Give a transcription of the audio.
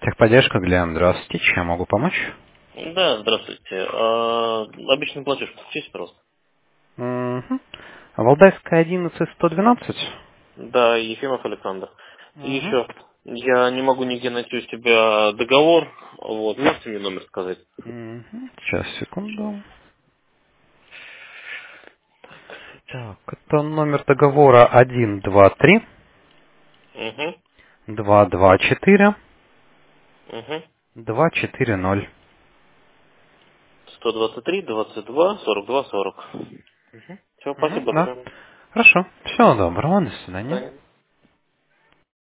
Техподдержка, Глеб, здравствуйте. Чем могу помочь? Да, здравствуйте. Обычный платеж подключите, пожалуйста. Угу. Валдайская 11-112? Да, Ефимов Александр. И Угу. еще, я не могу нигде найти у себя договор. Вот, можете мне номер сказать? Угу. Сейчас, секунду. Так, это номер договора 123 Угу, 224 угу. 240. 123, 22, 42, 40. Все, Угу. спасибо Да. большое. Хорошо. Всего доброго. До До свидания. свидания.